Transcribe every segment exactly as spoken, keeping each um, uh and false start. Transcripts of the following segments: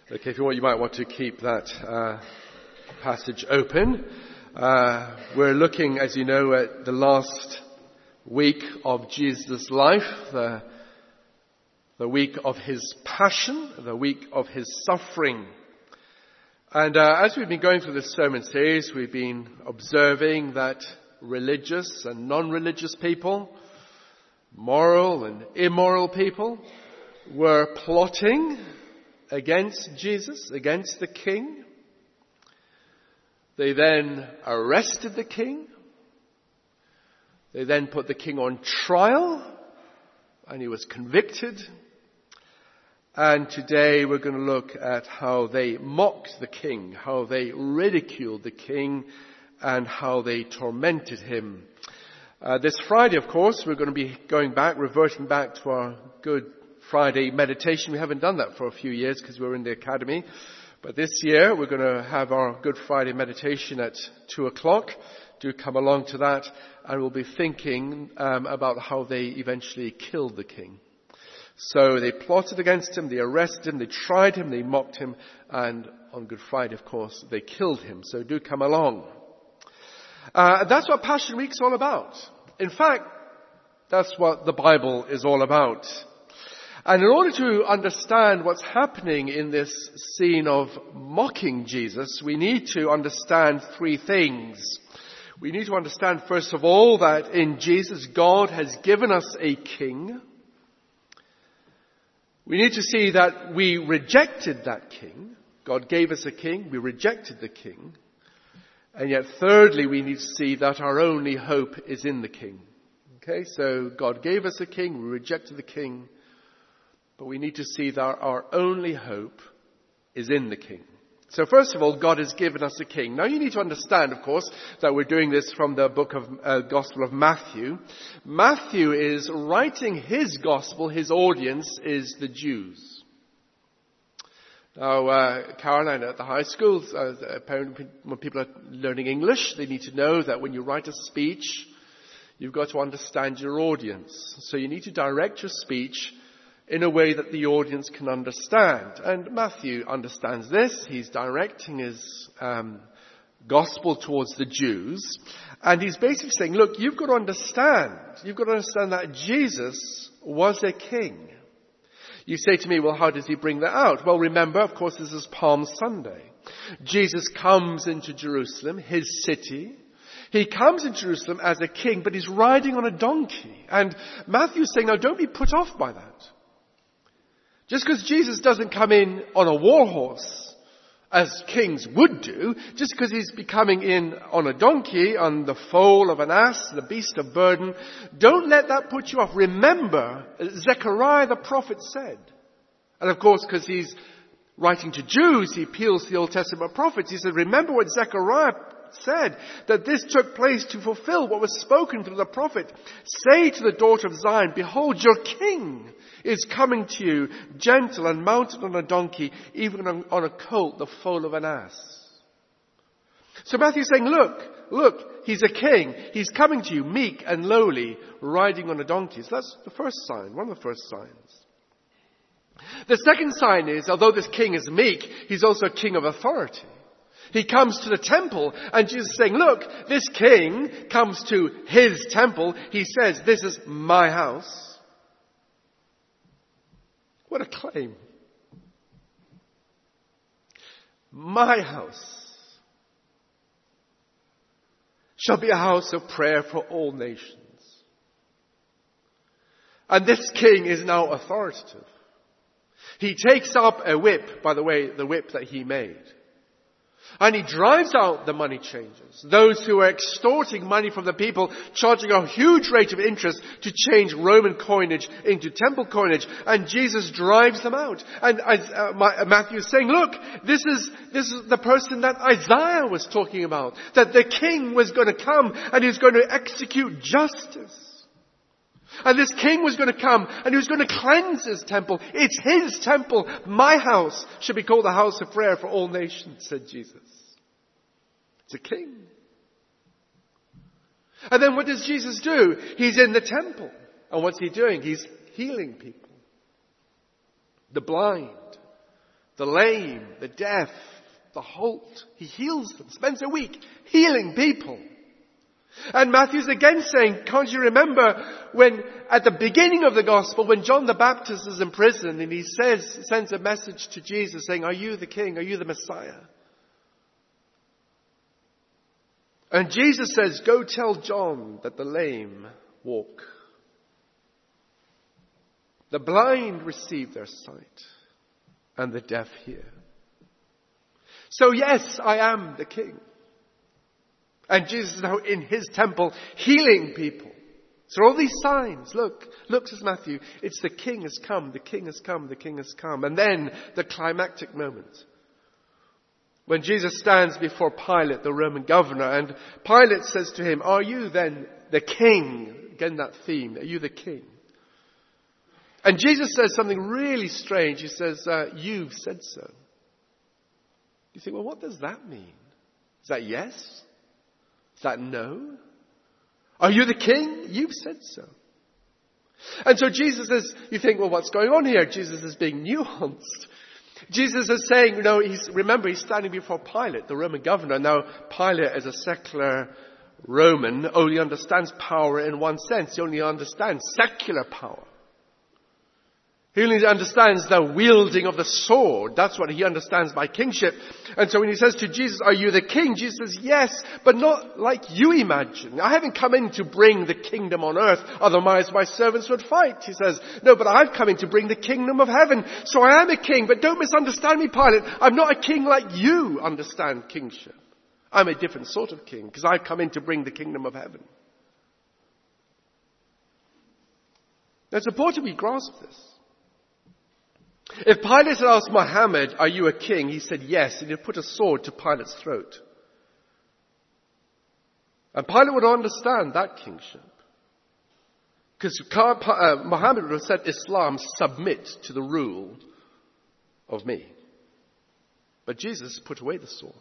Okay, if you want, you might want to keep that uh, passage open. Uh, we're looking, as you know, at the last week of Jesus' life, the, the week of his passion, the week of his suffering. And uh, as we've been going through this sermon series, we've been observing that religious and non-religious people, moral and immoral people, were plotting against Jesus, against the king. They then arrested the king. They then put the king on trial, and he was convicted. And today we're going to look at how they mocked the king, how they ridiculed the king, and how they tormented him. Uh, this Friday, of course, we're going to be going back, reverting back to our Good Friday meditation. We haven't done that for a few years because we were in the academy. But this year we're going to have our Good Friday meditation at two o'clock. Do come along to that, and we'll be thinking um, about how they eventually killed the king. So they plotted against him, they arrested him, they tried him, they mocked him, and on Good Friday, of course, they killed him. So do come along. Uh, that's what Passion Week's all about. In fact, that's what the Bible is all about. And in order to understand what's happening in this scene of mocking Jesus, we need to understand three things. We need to understand, first of all, that in Jesus, God has given us a king. We need to see that we rejected that king. God gave us a king. We rejected the king. And yet, thirdly, we need to see that our only hope is in the king. Okay, so God gave us a king. We rejected the king. But we need to see that our only hope is in the king. So first of all, God has given us a king. Now you need to understand, of course, that we're doing this from the book of uh, Gospel of Matthew. Matthew is writing his gospel. His audience is the Jews. Now, uh, Caroline at the high school, uh, apparently when people are learning English, they need to know that when you write a speech, you've got to understand your audience. So you need to direct your speech in a way that the audience can understand. And Matthew understands this. He's directing his um, gospel towards the Jews. And he's basically saying, look, you've got to understand. You've got to understand that Jesus was a king. You say to me, well, how does he bring that out? Well, remember, of course, this is Palm Sunday. Jesus comes into Jerusalem, his city. He comes into Jerusalem as a king, but he's riding on a donkey. And Matthew's saying, now don't be put off by that. Just because Jesus doesn't come in on a war horse, as kings would do, just because he's coming in on a donkey, on the foal of an ass, the beast of burden, don't let that put you off. Remember, Zechariah the prophet said, and of course, because he's writing to Jews, he appeals to the Old Testament prophets. He said, remember what Zechariah said, that this took place to fulfill what was spoken through the prophet. Say to the daughter of Zion, behold, your king is coming to you, gentle and mounted on a donkey, even on, on a colt, the foal of an ass. So Matthew's saying, look, look, he's a king. He's coming to you, meek and lowly, riding on a donkey. So that's the first sign, one of the first signs. The second sign is, although this king is meek, he's also a king of authority. He comes to the temple, and Jesus is saying, look, this king comes to his temple. He says, this is my house. What a claim. My house shall be a house of prayer for all nations. And this king is now authoritative. He takes up a whip, by the way, the whip that he made. And he drives out the money changers, those who are extorting money from the people, charging a huge rate of interest to change Roman coinage into temple coinage. And Jesus drives them out. And uh, Matthew is saying, look, this is, this is the person that Isaiah was talking about. That the king was going to come and he was going to execute justice. And this king was going to come and he was going to cleanse his temple. It's his temple. My house should be called the house of prayer for all nations, said Jesus. It's a king. And then what does Jesus do? He's in the temple. And what's he doing? He's healing people. The blind, the lame, the deaf, the halt. He heals them, spends a week healing people. And Matthew's again saying, can't you remember when at the beginning of the gospel, when John the Baptist is in prison and he says, sends a message to Jesus saying, are you the king? Are you the Messiah? And Jesus says, go tell John that the lame walk. The blind receive their sight and the deaf hear. So yes, I am the king. And Jesus is now in his temple healing people. So all these signs, look, look, says Matthew, it's the king has come, the king has come, the king has come. And then the climactic moment. When Jesus stands before Pilate, the Roman governor, and Pilate says to him, are you then the king? Again, that theme, are you the king? And Jesus says something really strange. He says, uh, you've said so. You think, well, what does that mean? Is that yes? Is that no? Are you the king? You've said so. And so Jesus is, you think, well, what's going on here? Jesus is being nuanced. Jesus is saying, you know, he's, remember, he's standing before Pilate, the Roman governor. Now, Pilate, as a secular Roman, only understands power in one sense. He only understands secular power. He only understands the wielding of the sword. That's what he understands by kingship. And so when he says to Jesus, are you the king? Jesus says, yes, but not like you imagine. I haven't come in to bring the kingdom on earth. Otherwise my servants would fight. He says, no, but I've come in to bring the kingdom of heaven. So I am a king, but don't misunderstand me, Pilate. I'm not a king like you understand kingship. I'm a different sort of king because I've come in to bring the kingdom of heaven. Now it's important we grasp this. If Pilate had asked Muhammad, are you a king? He said yes, and he'd put a sword to Pilate's throat. And Pilate would understand that kingship. Because uh, Muhammad would have said, Islam, submit to the rule of me. But Jesus put away the sword.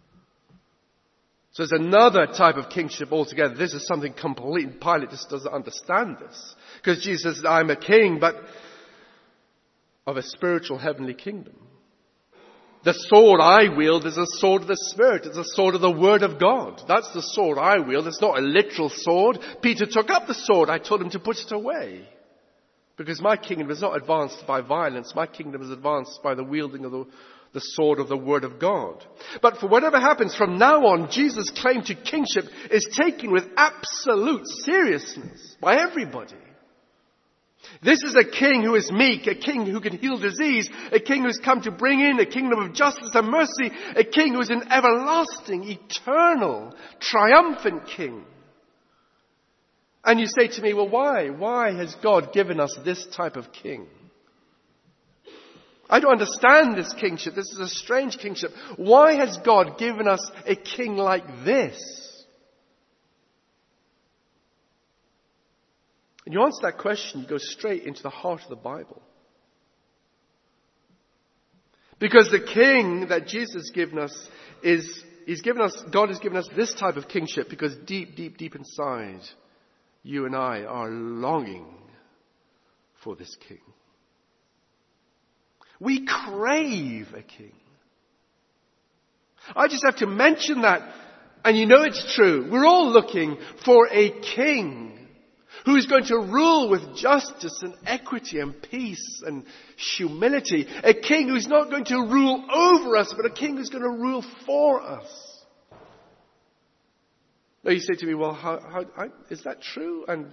So there's another type of kingship altogether. This is something complete. Pilate just doesn't understand this. Because Jesus says, I'm a king, but of a spiritual heavenly kingdom. The sword I wield is a sword of the Spirit. It's a sword of the Word of God. That's the sword I wield. It's not a literal sword. Peter took up the sword. I told him to put it away. Because my kingdom is not advanced by violence. My kingdom is advanced by the wielding of the, the sword of the Word of God. But for whatever happens from now on, Jesus' claim to kingship is taken with absolute seriousness by everybody. This is a king who is meek, a king who can heal disease, a king who has come to bring in a kingdom of justice and mercy, a king who is an everlasting, eternal, triumphant king. And you say to me, well, why? Why has God given us this type of king? I don't understand this kingship. This is a strange kingship. Why has God given us a king like this? And you answer that question, you go straight into the heart of the Bible. Because the king that Jesus has given us is, he's given us, God has given us this type of kingship because deep, deep, deep inside, you and I are longing for this king. We crave a king. I just have to mention that, and you know it's true. We're all looking for a king who is going to rule with justice and equity and peace and humility. A king who's not going to rule over us, but a king who's going to rule for us. Now you say to me, well, how, how, how, is that true? And,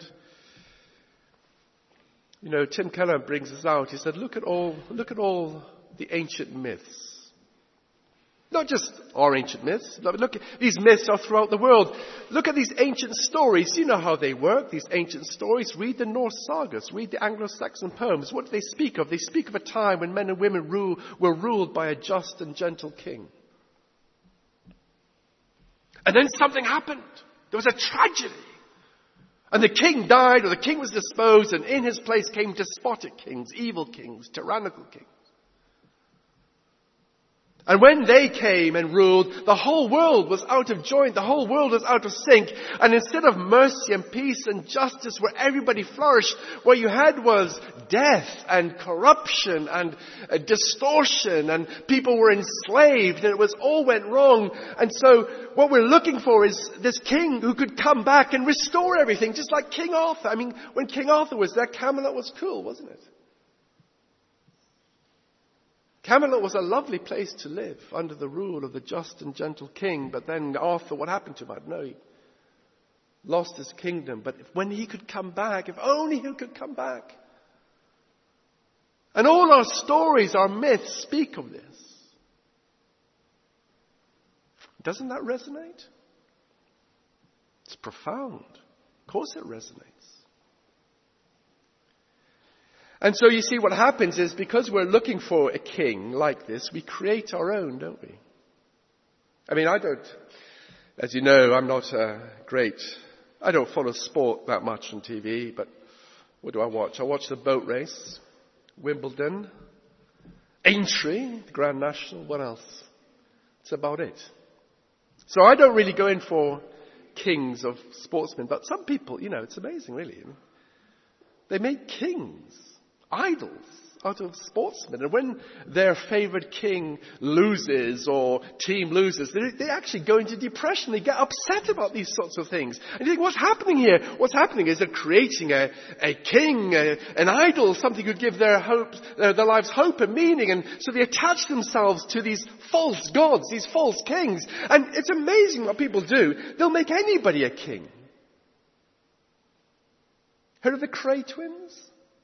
you know, Tim Keller brings this out. He said, look at all, look at all the ancient myths. Not just our ancient myths. Look, these myths are throughout the world. Look at these ancient stories. You know how they work, these ancient stories. Read the Norse sagas. Read the Anglo-Saxon poems. What do they speak of? They speak of a time when men and women rule, were ruled by a just and gentle king. And then something happened. There was a tragedy. And the king died, or the king was disposed, and in his place came despotic kings, evil kings, tyrannical kings. And when they came and ruled, the whole world was out of joint. The whole world was out of sync. And instead of mercy and peace and justice where everybody flourished, what you had was death and corruption and uh, distortion, and people were enslaved, and it was all went wrong. And so what we're looking for is this king who could come back and restore everything, just like King Arthur. I mean, when King Arthur was there, Camelot was cool, wasn't it? Camelot was a lovely place to live under the rule of the just and gentle king. But then Arthur, what happened to him? I don't know. He lost his kingdom. But if, when he could come back, if only he could come back. And all our stories, our myths speak of this. Doesn't that resonate? It's profound. Of course it resonates. And so you see, what happens is, because we're looking for a king like this, we create our own, don't we? I mean, I don't, as you know, I'm not a great, I don't follow sport that much on T V, but what do I watch? I watch the boat race, Wimbledon, Aintree, the Grand National, what else? It's about it. So I don't really go in for kings of sportsmen, but some people, you know, it's amazing really. They make kings, idols out of sportsmen. And when their favorite king loses or team loses, they, they actually go into depression. They get upset about these sorts of things. And you think, what's happening here? What's happening is they're creating a, a king, a, an idol, something who would give their hopes, their, their lives hope and meaning. And so they attach themselves to these false gods, these false kings. And it's amazing what people do. They'll make anybody a king. Heard of the Cray twins?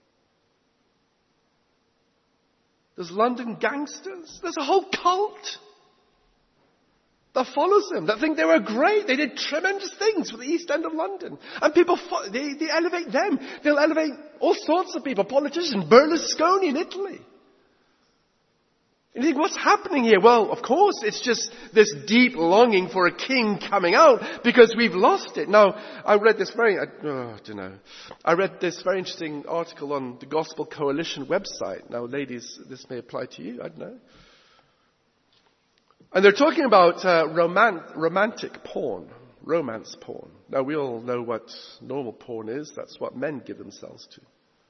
There's London gangsters. There's a whole cult that follows them, that think they were great. They did tremendous things for the East End of London. And people, fo- they, they elevate them. They'll elevate all sorts of people, politicians, Berlusconi in Italy. And you think, what's happening here? Well, of course, it's just this deep longing for a king coming out because we've lost it. Now, I read this very, I, oh, I don't know. I read this very interesting article on the Gospel Coalition website. Now, ladies, this may apply to you. I don't know. And they're talking about uh, roman- romantic porn, romance porn. Now, we all know what normal porn is. That's what men give themselves to.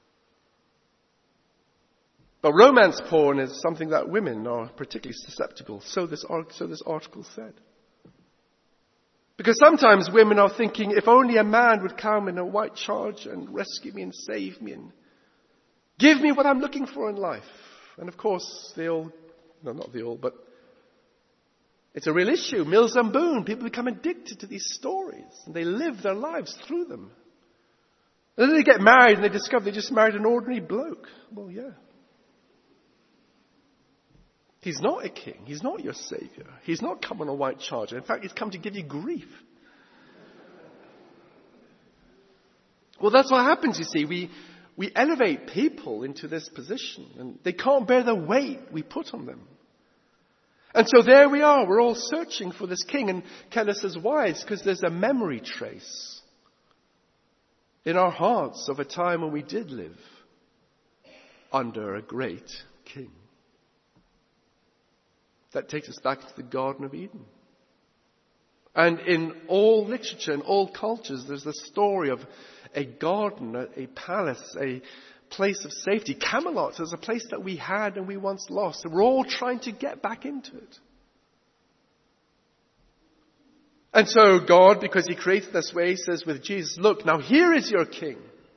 But romance porn is something that women are particularly susceptible, so this, so this article said. Because sometimes women are thinking, if only a man would come in a white charger and rescue me and save me and give me what I'm looking for in life. And of course, they all, no, not they all, but it's a real issue. Mills and Boon, people become addicted to these stories and they live their lives through them. And then they get married and they discover they just married an ordinary bloke. Well, yeah. He's not a king. He's not your savior. He's not come on a white charger. In fact, he's come to give you grief. Well, that's what happens, you see. We, we elevate people into this position, and they can't bear the weight we put on them. And so there we are. We're all searching for this king. And Keller says, why? It's because there's a memory trace in our hearts of a time when we did live under a great king. That takes us back to the Garden of Eden. And in all literature, in all cultures, there's the story of a garden, a, a palace, a place of safety. Camelot is a place that we had and we once lost. And we're all trying to get back into it. And so God, because he created this way, says with Jesus, look, now here is your king.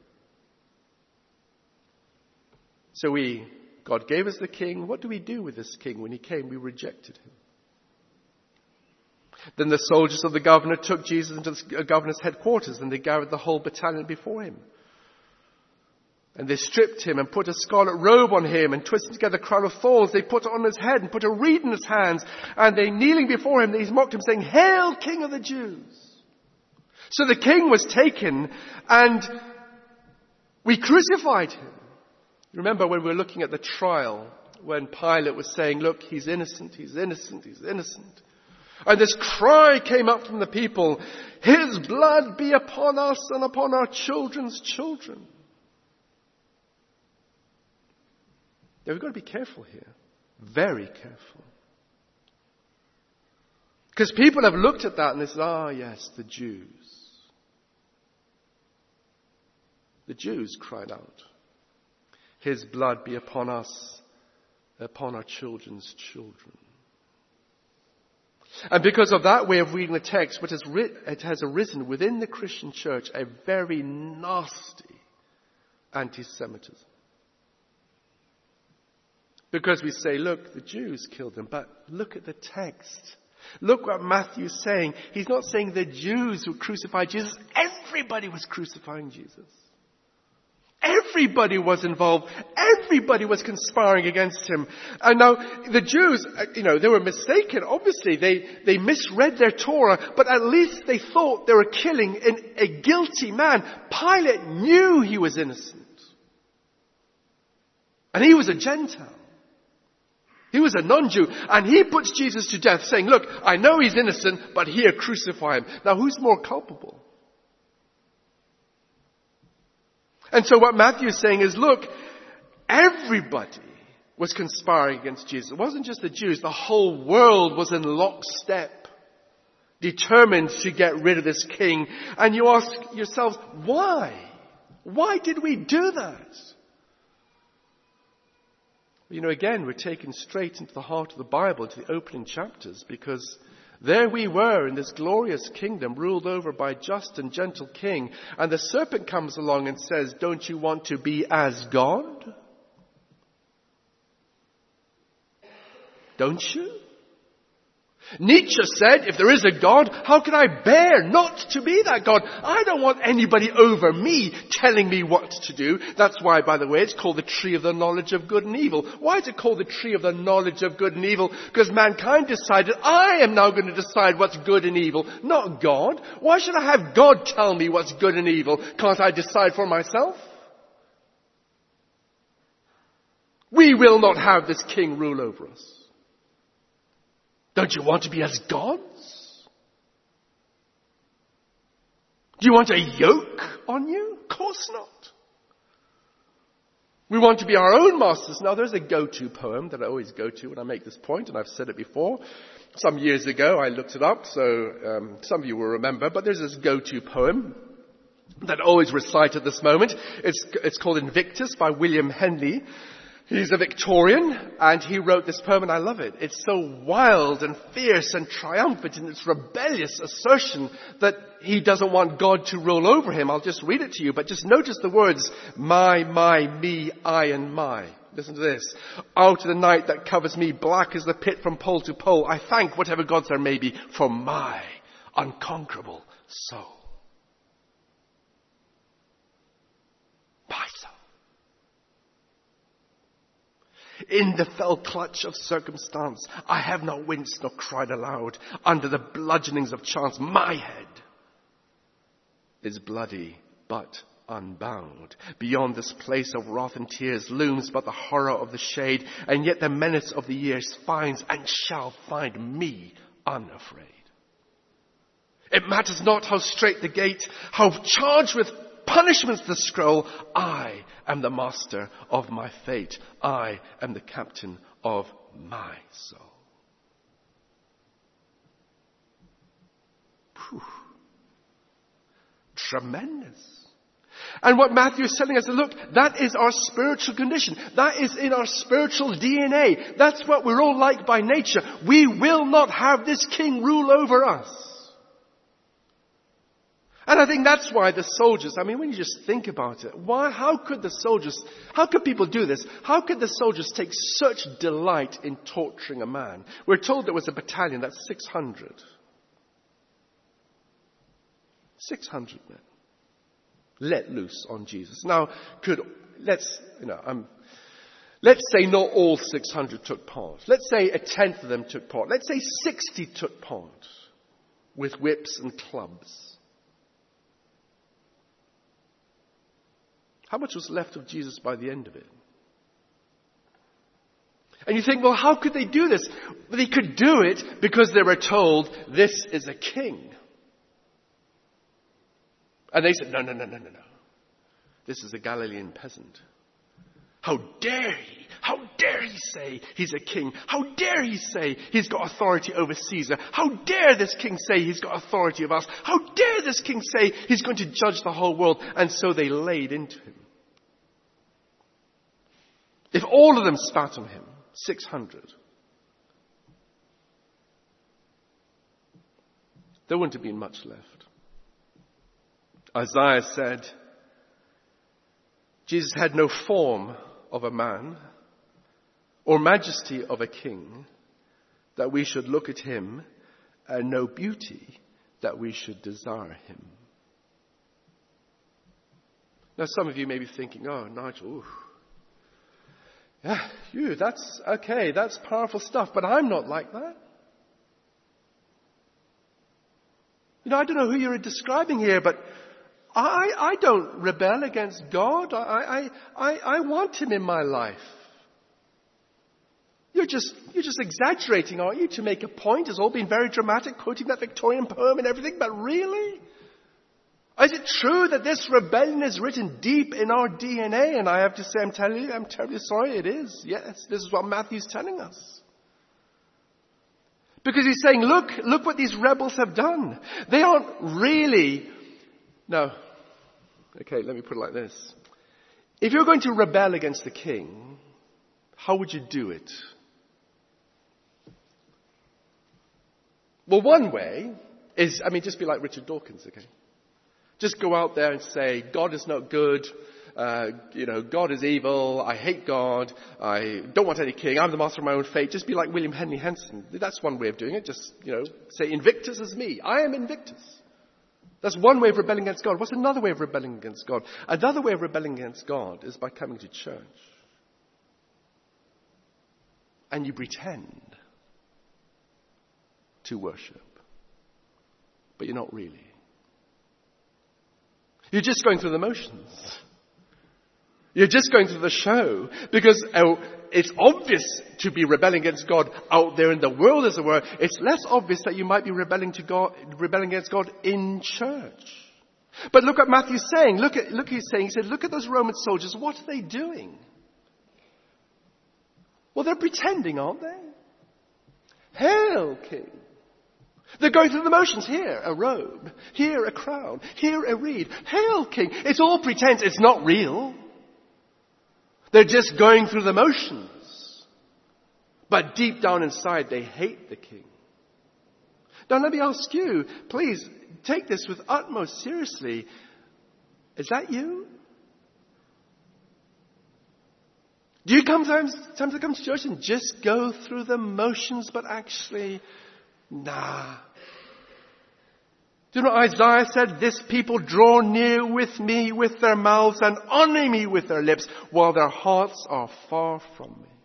So we... God gave us the king. What do we do with this king? When he came, we rejected him. Then the soldiers of the governor took Jesus into the governor's headquarters, and they gathered the whole battalion before him. And they stripped him and put a scarlet robe on him and twisted together a crown of thorns. They put it on his head and put a reed in his hands. And they, kneeling before him, they mocked him, saying, "Hail, King of the Jews!" So the king was taken, and we crucified him. Remember when we were looking at the trial, when Pilate was saying, look, he's innocent, he's innocent, he's innocent. And this cry came up from the people, his blood be upon us and upon our children's children. Now we've got to be careful here. Very careful. Because people have looked at that and they said, ah, yes, the Jews. The Jews cried out, his blood be upon us, upon our children's children. And because of that way of reading the text, what has writ- it has arisen within the Christian church a very nasty anti-Semitism. Because we say, look, the Jews killed him, but look at the text. Look what Matthew's saying. He's not saying the Jews who crucified Jesus. Everybody was crucifying Jesus. Everybody was involved. Everybody was conspiring against him. And now, the Jews, you know, they were mistaken. Obviously, they, they misread their Torah, but at least they thought they were killing an, a guilty man. Pilate knew he was innocent. And he was a Gentile. He was a non-Jew. And he puts Jesus to death, saying, look, I know he's innocent, but here, crucify him. Now, who's more culpable? And so what Matthew is saying is, look, everybody was conspiring against Jesus. It wasn't just the Jews. The whole world was in lockstep, determined to get rid of this king. And you ask yourselves, why? Why did we do that? You know, again, we're taken straight into the heart of the Bible, to the opening chapters, because there we were in this glorious kingdom ruled over by a just and gentle king. And the serpent comes along and says, don't you want to be as God? Don't you? Nietzsche said, if there is a God, how can I bear not to be that God? I don't want anybody over me telling me what to do. That's why, by the way, it's called the tree of the knowledge of good and evil. Why is it called the tree of the knowledge of good and evil? Because mankind decided, I am now going to decide what's good and evil, not God. Why should I have God tell me what's good and evil? Can't I decide for myself? We will not have this king rule over us. Don't you want to be as gods? Do you want a yoke on you? Of course not. We want to be our own masters. Now, there's a go-to poem that I always go to when I make this point, and I've said it before. Some years ago, I looked it up, so um, some of you will remember, but there's this go-to poem that I always recite at this moment. It's, it's called Invictus by William Henley. He's a Victorian, and he wrote this poem, and I love it. It's so wild and fierce and triumphant in its rebellious assertion that he doesn't want God to rule over him. I'll just read it to you, but just notice the words, my, my, me, I, and my. Listen to this. Out of the night that covers me, black as the pit from pole to pole, I thank whatever gods there may be for my unconquerable soul. My soul. In the fell clutch of circumstance, I have not winced nor cried aloud. Under the bludgeonings of chance, my head is bloody but unbowed. Beyond this place of wrath and tears looms but the horror of the shade, and yet the menace of the years finds and shall find me unafraid. It matters not how straight the gate, how charged with punishment's the scroll. I am the master of my fate. I am the captain of my soul. Whew. Tremendous. And what Matthew is telling us, look, that is our spiritual condition. That is in our spiritual D N A. That's what we're all like by nature. We will not have this king rule over us. And I think that's why the soldiers, I mean, when you just think about it, why, how could the soldiers, how could people do this? How could the soldiers take such delight in torturing a man? We're told there was a battalion, that's six hundred. six hundred men let loose on Jesus. Now, could, let's, you know, um, let's say not all six hundred took part. Let's say a tenth of them took part. Let's say sixty took part with whips and clubs. How much was left of Jesus by the end of it? And you think, well, how could they do this? Well, they could do it because they were told, this is a king. And they said, no, no, no, no, no, no. This is a Galilean peasant. How dare he How dare he say he's a king? How dare he say he's got authority over Caesar? How dare this king say he's got authority over us? How dare this king say he's going to judge the whole world? And so they laid into him. If all of them spat on him, six hundred, there wouldn't have been much left. Isaiah said, Jesus had no form of a man or majesty of a king, that we should look at him, and no beauty that we should desire him. Now some of you may be thinking, oh, Nigel, ooh, yeah, you, that's okay, that's powerful stuff, but I'm not like that. You know, I don't know who you're describing here, but I, I don't rebel against God. I, I, I, I want him in my life. You're just, you're just exaggerating, aren't you, to make a point? It's all been very dramatic, quoting that Victorian poem and everything, but really? Is it true that this rebellion is written deep in our D N A? And I have to say, I'm telling you, I'm terribly sorry, it is. Yes, this is what Matthew's telling us. Because he's saying, look, look what these rebels have done. They aren't really... No. Okay, let me put it like this. If you're going to rebel against the king, how would you do it? Well, one way is, I mean, just be like Richard Dawkins, okay? Just go out there and say, God is not good. Uh, you know, God is evil. I hate God. I don't want any king. I'm the master of my own fate. Just be like William Henry Henson. That's one way of doing it. Just, you know, say Invictus is me. I am Invictus. That's one way of rebelling against God. What's another way of rebelling against God? Another way of rebelling against God is by coming to church. And you pretend to worship. But you're not really. You're just going through the motions. You're just going through the show. Because oh, it's obvious to be rebelling against God out there in the world, as it were. It's less obvious that you might be rebelling to God, rebelling against God in church. But look what Matthew's saying. Look at, look he's saying. He said, look at those Roman soldiers. What are they doing? Well, they're pretending, aren't they? Hail, King. They're going through the motions. Here, a robe. Here, a crown. Here, a reed. Hail, King. It's all pretense. It's not real. They're just going through the motions. But deep down inside, they hate the king. Now, let me ask you, please, take this with utmost seriously. Is that you? Do you come times, times to come to church and just go through the motions, but actually, nah. Do you know what Isaiah said? This people draw near with me with their mouths and honor me with their lips, while their hearts are far from me.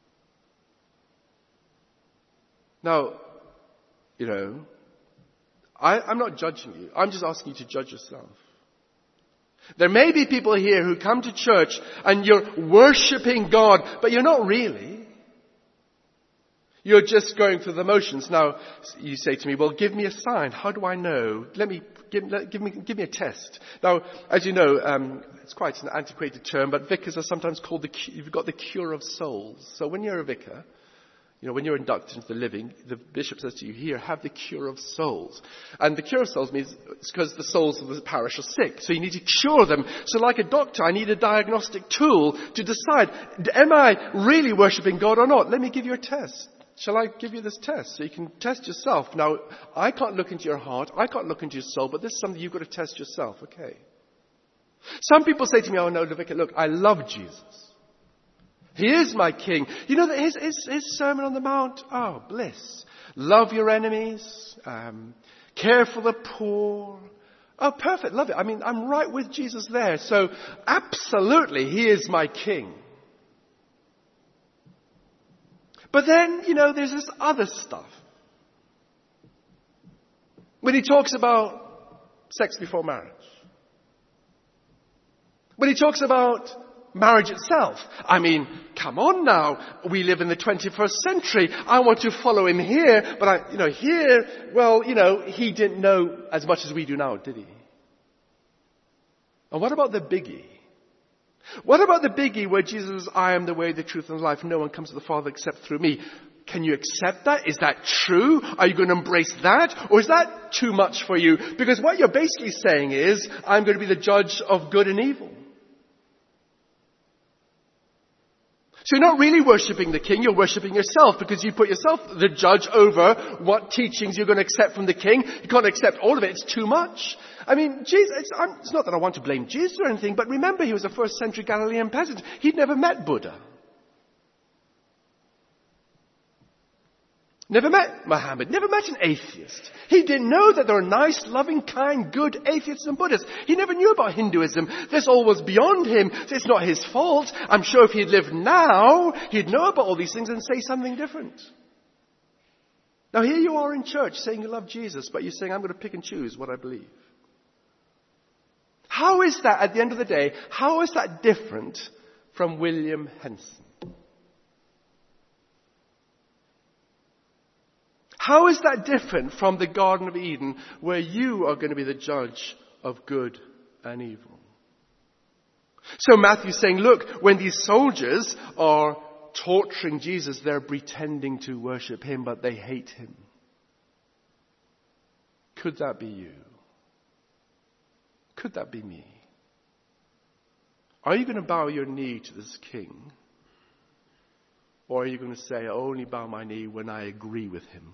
Now, you know, I, I'm not judging you. I'm just asking you to judge yourself. There may be people here who come to church and you're worshipping God, but you're not really. You're just going through the motions. Now, you say to me, well, give me a sign. How do I know? Let me, give, let, give me, give me a test. Now, as you know, um, it's quite an antiquated term, but vicars are sometimes called the, you've got the cure of souls. So when you're a vicar, you know, when you're inducted into the living, the bishop says to you, here, have the cure of souls. And the cure of souls means it's because the souls of the parish are sick. So you need to cure them. So like a doctor, I need a diagnostic tool to decide, am I really worshipping God or not? Let me give you a test. Shall I give you this test so you can test yourself? Now, I can't look into your heart. I can't look into your soul, but this is something you've got to test yourself. Okay. Some people say to me, oh no, Vicar, look, I love Jesus. He is my king. You know, his, his, his Sermon on the Mount, oh, bliss. Love your enemies. Um, care for the poor. Oh, perfect. Love it. I mean, I'm right with Jesus there. So, absolutely, he is my king. But then, you know, there's this other stuff. When he talks about sex before marriage. When he talks about marriage itself. I mean, come on now. We live in the twenty-first century. I want to follow him here. But, I, you know, here, well, you know, he didn't know as much as we do now, did he? And what about the biggie? What about the biggie where Jesus says, I am the way, the truth, and the life. No one comes to the Father except through me. Can you accept that? Is that true? Are you going to embrace that? Or is that too much for you? Because what you're basically saying is, I'm going to be the judge of good and evil. So you're not really worshipping the king, you're worshipping yourself because you put yourself the judge over what teachings you're going to accept from the king. You can't accept all of it, it's too much. I mean, Jesus, it's, it's not that I want to blame Jesus or anything, but remember he was a first century Galilean peasant. He'd never met Buddha. Never met Muhammad, never met an atheist. He didn't know that there are nice, loving, kind, good atheists and Buddhists. He never knew about Hinduism. This all was beyond him. It's not his fault. I'm sure if he'd lived now, he'd know about all these things and say something different. Now here you are in church saying you love Jesus, but you're saying, I'm going to pick and choose what I believe. How is that, at the end of the day, how is that different from William Henson? How is that different from the Garden of Eden, where you are going to be the judge of good and evil? So Matthew's saying, look, when these soldiers are torturing Jesus, they're pretending to worship him, but they hate him. Could that be you? Could that be me? Are you going to bow your knee to this king? Or are you going to say, I only bow my knee when I agree with him?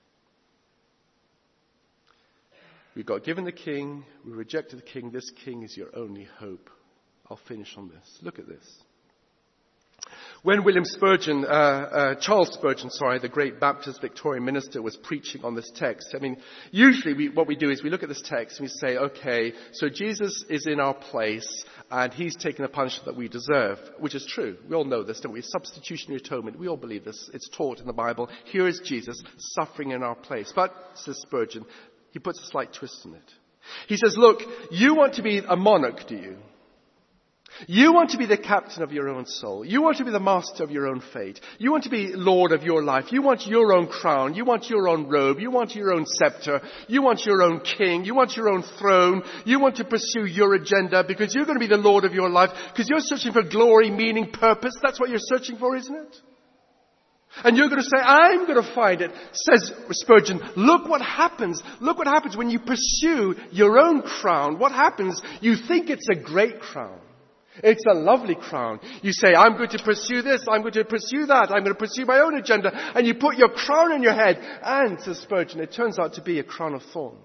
We got given the king, we rejected the king, this king is your only hope. I'll finish on this. Look at this. When William Spurgeon, uh, uh, Charles Spurgeon, sorry, the great Baptist Victorian minister, was preaching on this text, I mean, usually we, what we do is we look at this text and we say, okay, so Jesus is in our place and he's taken the punishment that we deserve, which is true. We all know this, don't we? Substitutionary atonement. We all believe this. It's taught in the Bible. Here is Jesus suffering in our place. But, says Spurgeon, he puts a slight twist in it. He says, look, you want to be a monarch, do you? You want to be the captain of your own soul. You want to be the master of your own fate. You want to be lord of your life. You want your own crown. You want your own robe. You want your own scepter. You want your own king. You want your own throne. You want to pursue your agenda because you're going to be the lord of your life because you're searching for glory, meaning, purpose. That's what you're searching for, isn't it? And you're going to say, I'm going to find it. Says Spurgeon, look what happens. Look what happens when you pursue your own crown. What happens? You think it's a great crown. It's a lovely crown. You say, I'm going to pursue this, I'm going to pursue that, I'm going to pursue my own agenda. And you put your crown on your head. And, says Spurgeon, it turns out to be a crown of thorns.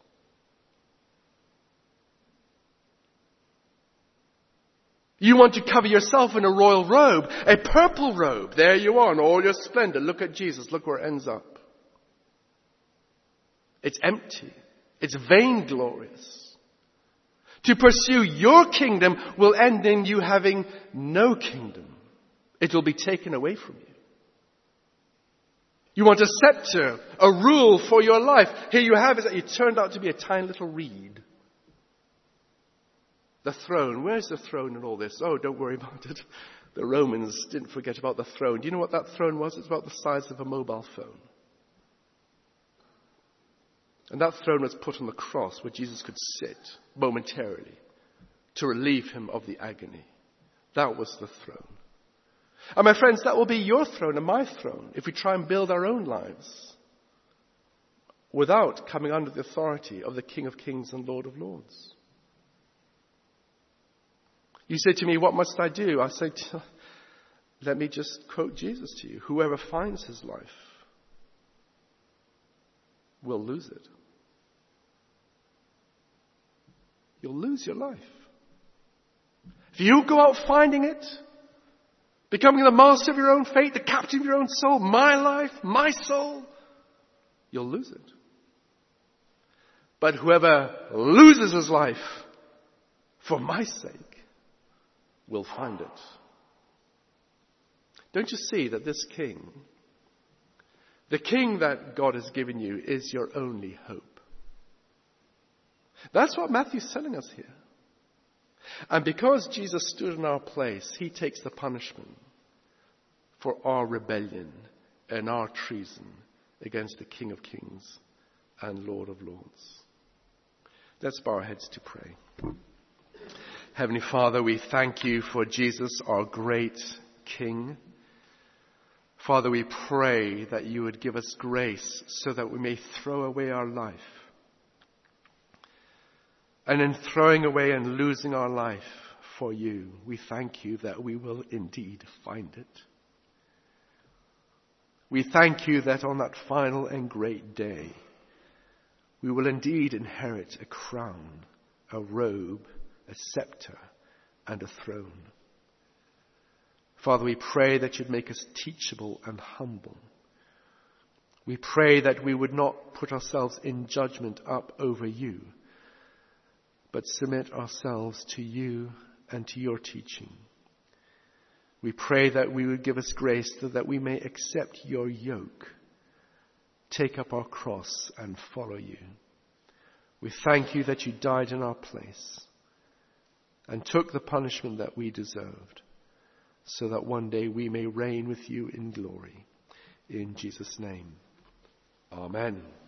You want to cover yourself in a royal robe, a purple robe. There you are in all your splendor. Look at Jesus. Look where it ends up. It's empty. It's vainglorious. To pursue your kingdom will end in you having no kingdom. It will be taken away from you. You want a scepter, a rule for your life. Here you have it. It turned out to be a tiny little reed. The throne. Where's the throne in all this? Oh, don't worry about it. The Romans didn't forget about the throne. Do you know what that throne was? It's about the size of a mobile phone. And that throne was put on the cross where Jesus could sit momentarily to relieve him of the agony. That was the throne. And my friends, that will be your throne and my throne if we try and build our own lives without coming under the authority of the King of Kings and Lord of Lords. You say to me, what must I do? I say, let me just quote Jesus to you. Whoever finds his life will lose it. You'll lose your life. If you go out finding it, becoming the master of your own fate, the captain of your own soul, my life, my soul, you'll lose it. But whoever loses his life for my sake will find it. Don't you see that this king, the king that God has given you, is your only hope? That's what Matthew's telling us here. And because Jesus stood in our place, he takes the punishment for our rebellion and our treason against the King of Kings and Lord of Lords. Let's bow our heads to pray. Heavenly Father, we thank you for Jesus, our great King. Father, we pray that you would give us grace so that we may throw away our life. And in throwing away and losing our life for you, we thank you that we will indeed find it. We thank you that on that final and great day, we will indeed inherit a crown, a robe, a scepter, and a throne. Father, we pray that you'd make us teachable and humble. We pray that we would not put ourselves in judgment up over you, but submit ourselves to you and to your teaching. We pray that we would give us grace so that we may accept your yoke, take up our cross and follow you. We thank you that you died in our place and took the punishment that we deserved, so that one day we may reign with you in glory. In Jesus' name, amen.